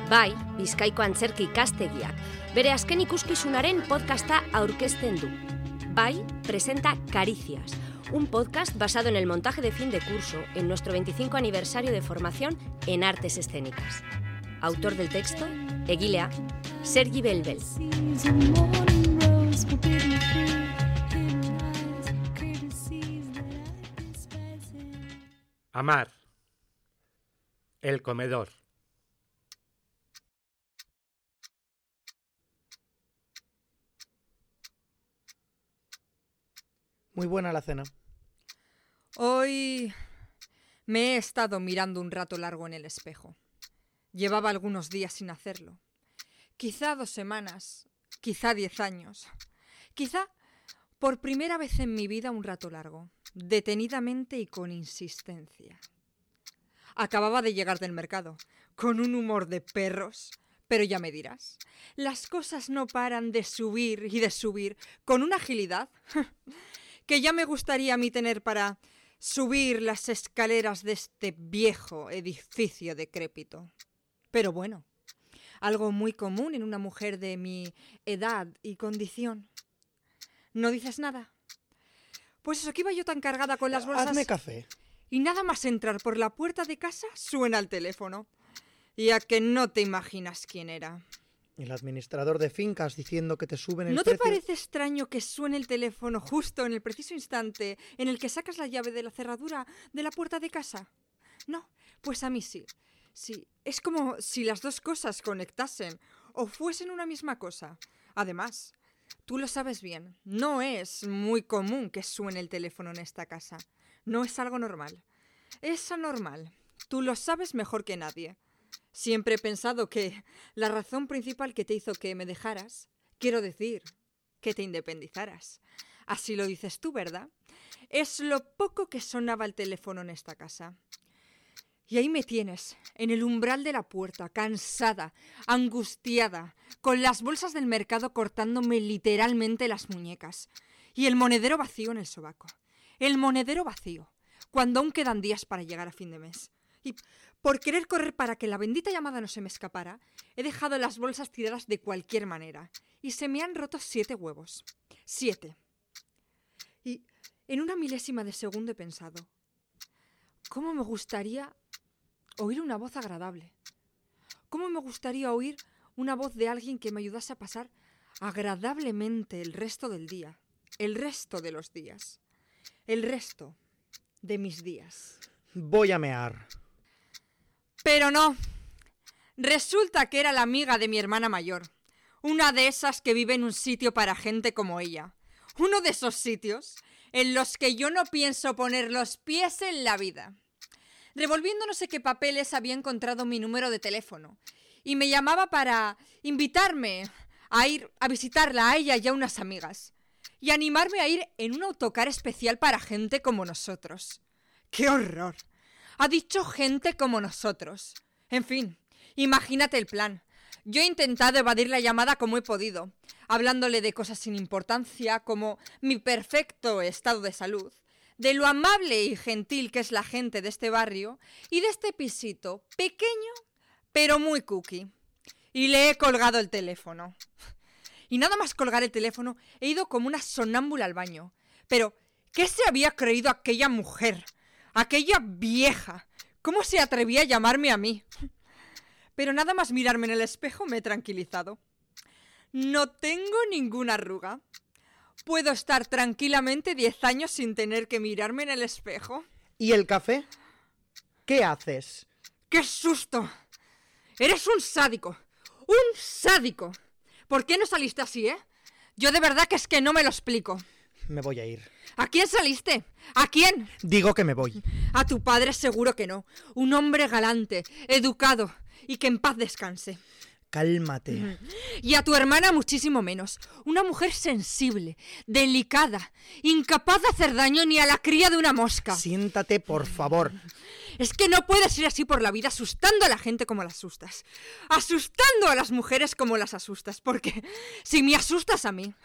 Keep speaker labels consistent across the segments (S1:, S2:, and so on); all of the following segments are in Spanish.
S1: Bai, Bizkaiko Antzerki Ikastegiak, bere azken ikuskizunaren podcasta aurkezten du. Bai, presenta Caricias, un podcast basado en el montaje de fin de curso en nuestro 25 aniversario de formación en artes escénicas. Autor del texto, egilea, Sergi Belbel.
S2: Amar. El comedor.
S3: Muy buena la cena.
S4: Hoy me he estado mirando un rato largo en el espejo. Llevaba algunos días sin hacerlo. Quizá 2 semanas, quizá 10 años. Quizá por primera vez en mi vida un rato largo, detenidamente y con insistencia. Acababa de llegar del mercado, con un humor de perros. Pero ya me dirás, las cosas no paran de subir y de subir con una agilidad que ya me gustaría a mí tener para subir las escaleras de este viejo edificio decrépito. Pero bueno, algo muy común en una mujer de mi edad y condición. ¿No dices nada? Pues eso, que iba yo tan cargada con las bolsas.
S3: Hazme café.
S4: Y nada más entrar por la puerta de casa suena el teléfono. Y a que no te imaginas quién era.
S3: El administrador de fincas diciendo que te suben el
S4: ¿No
S3: precio.
S4: te parece extraño que suene el teléfono justo en el preciso instante en el que sacas la llave de la cerradura de la puerta de casa? No, pues a mí sí. Sí, es como si las dos cosas conectasen o fuesen una misma cosa. Además, tú lo sabes bien, no es muy común que suene el teléfono en esta casa. No es algo normal. Es anormal. Tú lo sabes mejor que nadie. Siempre he pensado que la razón principal que te hizo que me dejaras, quiero decir, que te independizaras. Así lo dices tú, ¿verdad? Es lo poco que sonaba el teléfono en esta casa. Y ahí me tienes, en el umbral de la puerta, cansada, angustiada, con las bolsas del mercado cortándome literalmente las muñecas. Y el monedero vacío en el sobaco. El monedero vacío, cuando aún quedan días para llegar a fin de mes. Y por querer correr para que la bendita llamada no se me escapara, he dejado las bolsas tiradas de cualquier manera. Y se me han roto 7 huevos. 7. Y en una milésima de segundo he pensado, ¿cómo me gustaría oír una voz agradable? ¿Cómo me gustaría oír una voz de alguien que me ayudase a pasar agradablemente el resto del día? El resto de los días. El resto de mis días.
S3: Voy a mear.
S4: Pero no. Resulta que era la amiga de mi hermana mayor. Una de esas que vive en un sitio para gente como ella. Uno de esos sitios en los que yo no pienso poner los pies en la vida. Revolviendo no sé qué papeles había encontrado mi número de teléfono. Y me llamaba para invitarme a ir a visitarla a ella y a unas amigas. Y animarme a ir en un autocar especial para gente como nosotros. ¡Qué horror! Ha dicho gente como nosotros. En fin, imagínate el plan. Yo he intentado evadir la llamada como he podido, hablándole de cosas sin importancia como mi perfecto estado de salud, de lo amable y gentil que es la gente de este barrio y de este pisito pequeño pero muy cookie. Y le he colgado el teléfono. Y nada más colgar el teléfono he ido como una sonámbula al baño. Pero, ¿qué se había creído aquella mujer? Aquella vieja. ¿Cómo se atrevía a llamarme a mí? Pero nada más mirarme en el espejo me he tranquilizado. No tengo ninguna arruga. Puedo estar tranquilamente 10 años sin tener que mirarme en el espejo.
S3: ¿Y el café? ¿Qué haces?
S4: ¡Qué susto! Eres un sádico. ¡Un sádico! ¿Por qué no saliste así, Yo de verdad que es que no me lo explico.
S3: Me voy a ir.
S4: ¿A quién saliste? ¿A quién?
S3: Digo que me voy.
S4: A tu padre seguro que no. Un hombre galante, educado y que en paz descanse.
S3: Cálmate.
S4: Y a tu hermana muchísimo menos. Una mujer sensible, delicada, incapaz de hacer daño ni a la cría de una mosca.
S3: Siéntate, por favor.
S4: Es que no puedes ir así por la vida asustando a la gente como la asustas. Asustando a las mujeres como las asustas. Porque si me asustas a mí,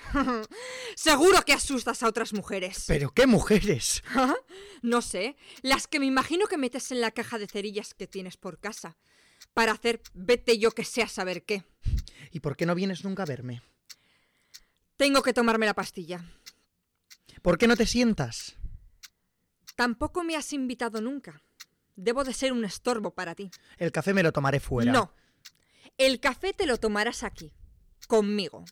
S4: seguro que asustas a otras mujeres.
S3: ¿Pero qué mujeres?
S4: No sé, las que me imagino que metes en la caja de cerillas que tienes por casa. para hacer vete yo que sé a saber qué.
S3: ¿Y por qué no vienes nunca a verme?
S4: Tengo que tomarme la pastilla.
S3: ¿Por qué no te sientas?
S4: Tampoco me has invitado nunca. Debo de ser un estorbo para ti.
S3: El café me lo tomaré fuera.
S4: No. El café te lo tomarás aquí, conmigo.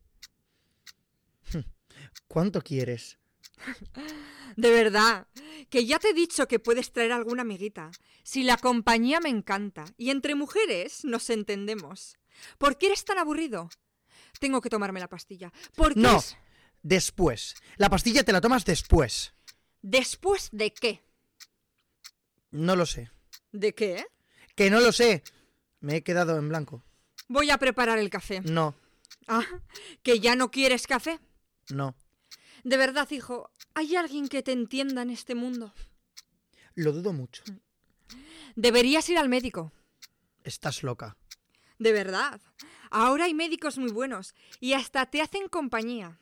S3: ¿Cuánto quieres?
S4: De verdad, que ya te he dicho que puedes traer alguna amiguita. Si la compañía me encanta y entre mujeres nos entendemos. ¿Por qué eres tan aburrido? Tengo que tomarme la pastilla. ¿Por qué
S3: No,
S4: es-
S3: después. La pastilla te la tomas después.
S4: ¿Después de qué?
S3: No lo sé.
S4: ¿De qué?
S3: Que no lo sé. Me he quedado en blanco.
S4: Voy a preparar el café.
S3: No,
S4: Ah, ¿que ya no quieres café?
S3: no.
S4: De verdad, hijo, ¿hay alguien que te entienda en este mundo?
S3: Lo dudo mucho.
S4: Deberías ir al médico.
S3: Estás loca.
S4: De verdad. Ahora hay médicos muy buenos y hasta te hacen compañía.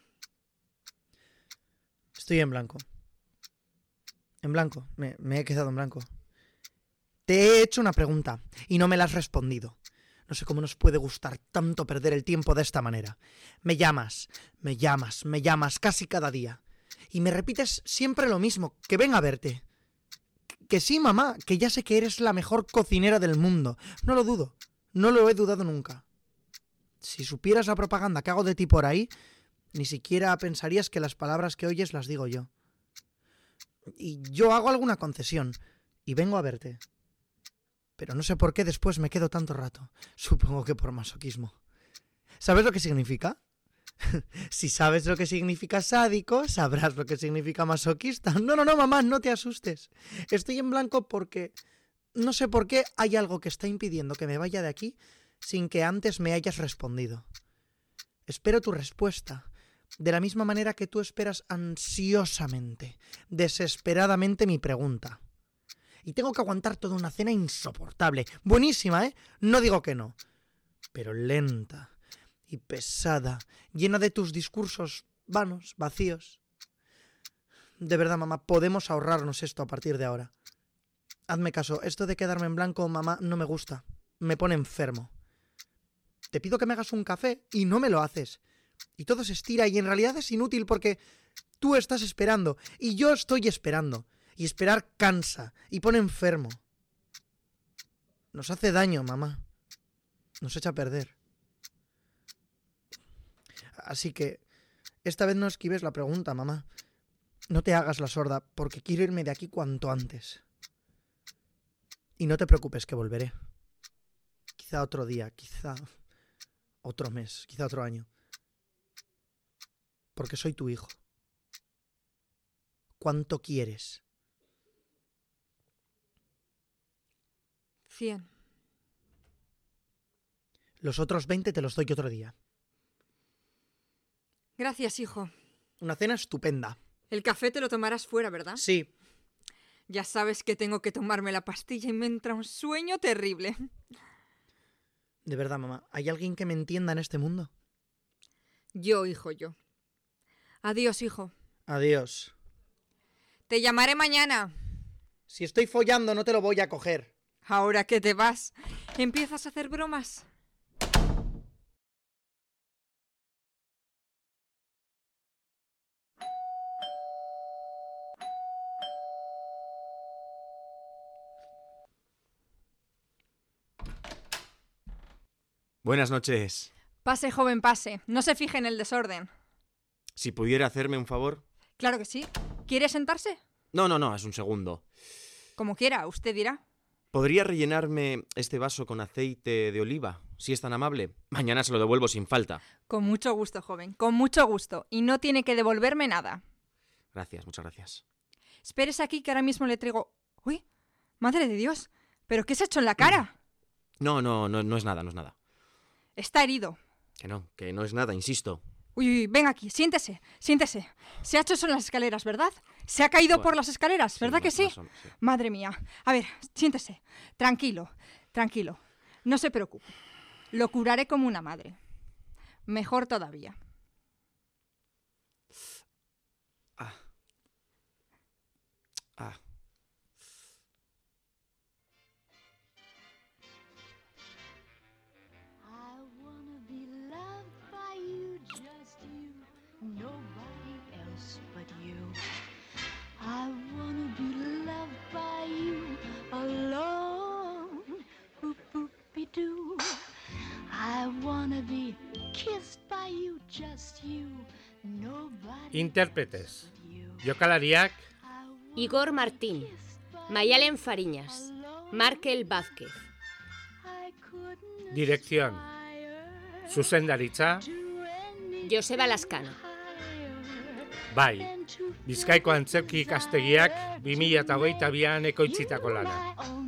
S3: Estoy en blanco. En blanco. Me he quedado en blanco. Te he hecho una pregunta y no me la has respondido. No sé cómo nos puede gustar tanto perder el tiempo de esta manera. Me llamas casi cada día. Y me repites siempre lo mismo, que venga a verte. Que sí, mamá, que ya sé que eres la mejor cocinera del mundo. No lo dudo. No lo he dudado nunca. Si supieras la propaganda que hago de ti por ahí, ni siquiera pensarías que las palabras que oyes las digo yo. Y yo hago alguna concesión y vengo a verte. Pero no sé por qué después me quedo tanto rato. Supongo que por masoquismo. ¿Sabes lo que significa? Si sabes lo que significa sádico, sabrás lo que significa masoquista. No, mamá, no te asustes. Estoy en blanco porque... No sé por qué hay algo que está impidiendo que me vaya de aquí sin que antes me hayas respondido. Espero tu respuesta, de la misma manera que tú esperas ansiosamente, desesperadamente mi pregunta. Y tengo que aguantar toda una cena insoportable. Buenísima, ¿eh? No digo que no. Pero lenta y pesada, llena de tus discursos vanos, vacíos. De verdad, mamá, podemos ahorrarnos esto a partir de ahora. Hazme caso, esto de quedarme en blanco, mamá, no me gusta. Me pone enfermo. Te pido que me hagas un café y no me lo haces. Y todo se estira y en realidad es inútil porque tú estás esperando y yo estoy esperando. Y esperar cansa y pone enfermo. Nos hace daño, mamá. Nos echa a perder. Así que esta vez no esquives la pregunta, mamá. No te hagas la sorda porque quiero irme de aquí cuanto antes. Y no te preocupes que volveré. Quizá otro día, quizá otro mes, quizá otro año. Porque soy tu hijo. ¿Cuánto quieres?
S4: 100.
S3: Los otros 20 te los doy otro día.
S4: Gracias, hijo.
S3: Una cena estupenda.
S4: El café te lo tomarás fuera, ¿verdad?
S3: Sí.
S4: Ya sabes que tengo que tomarme la pastilla y me entra un sueño terrible.
S3: De verdad, mamá, ¿hay alguien que me entienda en este mundo?
S4: Yo, hijo, yo. Adiós, hijo.
S3: Adiós.
S4: Te llamaré mañana.
S3: Si estoy follando no te lo voy a coger.
S4: Ahora que te vas, ¿empiezas a hacer bromas?
S5: Buenas noches.
S4: Pase, joven, pase. No se fije en el desorden.
S5: Si pudiera hacerme un favor.
S4: Claro que sí. ¿Quiere sentarse?
S5: No, es un segundo.
S4: Como quiera, usted dirá.
S5: ¿Podría rellenarme este vaso con aceite de oliva, si es tan amable? Mañana se lo devuelvo sin falta.
S4: Con mucho gusto, joven, con mucho gusto. Y no tiene que devolverme nada.
S5: Gracias, muchas gracias.
S4: Espérese aquí que ahora mismo le traigo... ¡Uy! ¡Madre de Dios! ¿Pero qué se ha hecho en la cara?
S5: No es nada, no es nada.
S4: Está herido.
S5: Que no es nada, insisto.
S4: Uy, ven aquí, siéntese, siéntese. Se ha hecho eso en las escaleras, ¿verdad? Se ha caído
S5: Bueno,
S4: por las escaleras, ¿verdad que sí?
S5: más o menos, sí.
S4: Madre mía. A ver, siéntese. Tranquilo, tranquilo. No se preocupe. Lo curaré como una madre. Mejor todavía.
S5: Ah.
S2: Intérpretes. Jokalariak,
S1: Igor Martín, Maialen Fariñas, Markel Vázquez.
S2: dirección. Zuzendaritza,
S1: Joseba Lascano.
S2: bai. Bizkaiko Antzerki Ikastegiak 2022an ekoitzitako lana.